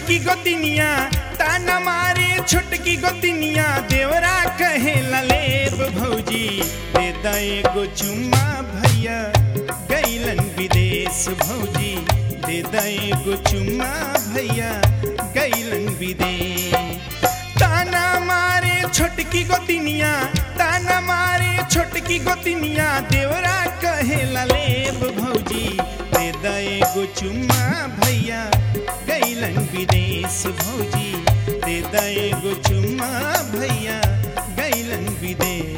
छोटकी गोतिनिया ताना मारे छोटकी गोतिनिया देवरा कहे ललेब भौजी दे द एगो चुम्मा भैया गैलन विदेश भौजी दे द एगो चुम्मा भैया गैलन विदेश। ताना मारे छोटकी गोतिनिया ताना मारे छोटकी गोतिनिया देवरा कहे ललेब भौजी दे द एगो चुम्मा भैया गैलन विदेश भौजी दे द एगो चुम्मा भैया गैलन विदेश।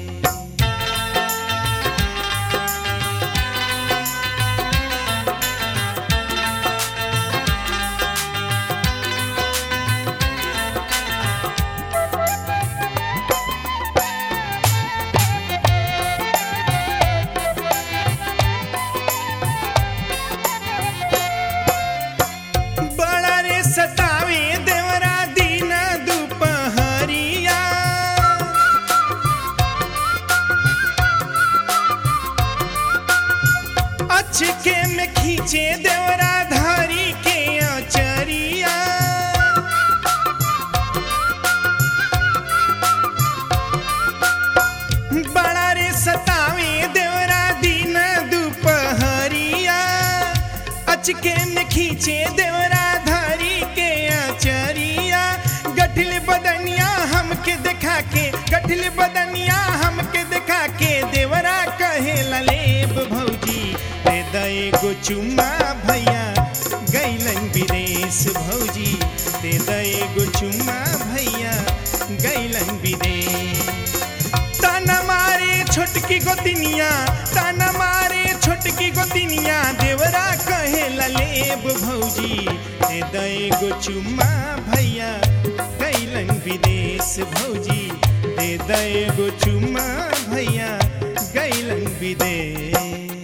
सतावे देवरा दिन दुपहरिया अचके में खींचे देवरा धारी के अचरिया। बड़ा रे सतावे देवरा दिन दुपहरिया अचके में खींचे देवरा गठिल बदनिया हमके देखा के गठिल बदनिया हमके देखा के देवरा कहे ललेब भौजी दे द एगो चुम्मा भैया गैलन विदेश भौजी दे द एगो चुम्मा भैया गैलन विदेश। ताना मारे छोटकी गोतिनिया ताना मारे छोटकी गोतिनिया देवरा कहे ललेब भौजी दे द एगो चुम्मा भैया गैलन विदेश भौजी दे द एगो चुम्मा भैया गैलन विदेश।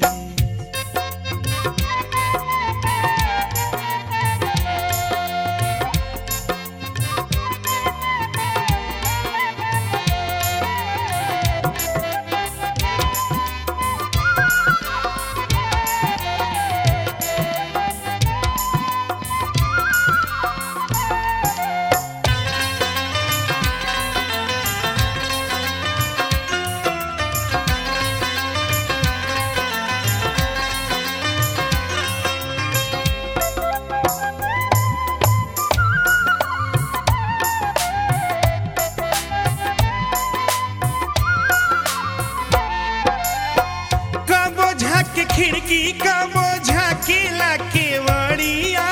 खिड़की का बोझा केला केवड़िया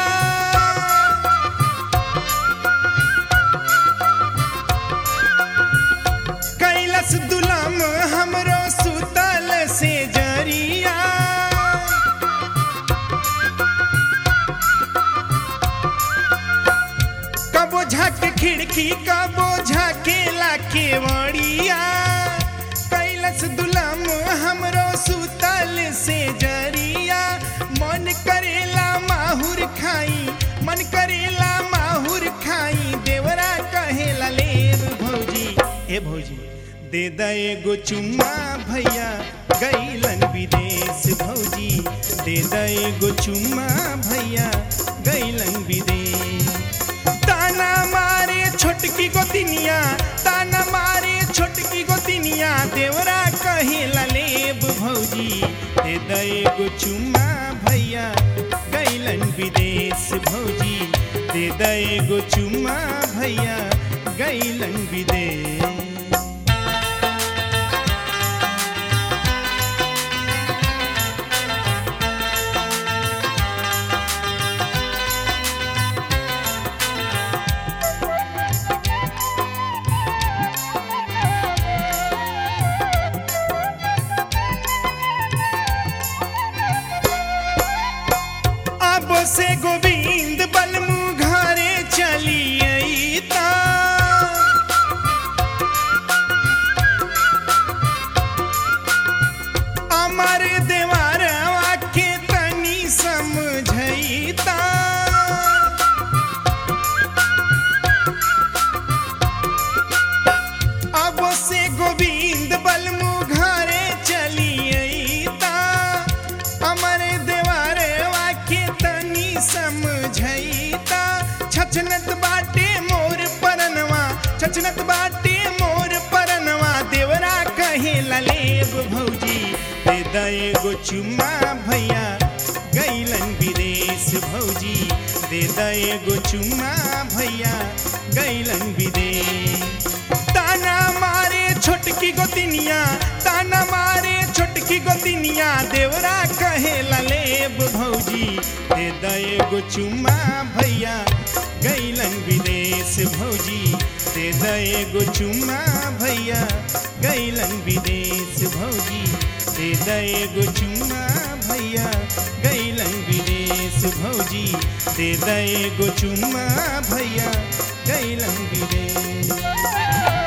कैलस दुलम हमरो सुतल से जरिया। कबो झाक खिड़की का बोझा केला केवड़िया कैलस दुलम हमरो सुतल से जरिया। मन करेला माहुर खाई मन करेला माहुर खाई देवरा कहे ललेब भौजी ए भौजी दे द एगो चुम्मा भैया गैलन विदेश भौजी दे द एगो चुम्मा भैया गैलन विदेश। ताना मारे छोटकी गोतिनिया ताना मारे छोटकी गोतिनिया देवरा कहे ललेब भौजी दे द एगो चुम्मा भैया गैलन विदेश भौजी दे द एगो चुम्मा भैया गैलन विदेश। से गोविंद बलमु घरे चली अईता अमर देवरवा के तनी समझईता। अब से गोविंद बलमु घरे चली अईता अमर देवरवा के तनी समझईता। छचनत बाटे मोर परनवा देवरा कहे ललेब भौजी दे दए गो चुम्मा भैया गैलन विदेश भौजी दे दए गो चुम्मा भैया गैलन विदेश। ताना मारे छोटकी गोतिनिया ताना मारे छोटकी गोतिनिया देवरा कहे ललेब भौजी दे दए गो चुम्मा भैया गैलन विदेश भौजी दे दए गो चुम्मा भैया गैलन विदेश भौजी दे दए गो चुम्मा भैया गैलन विदेश भौजी दे दए गो चुम्मा भैया गैलन विदेश।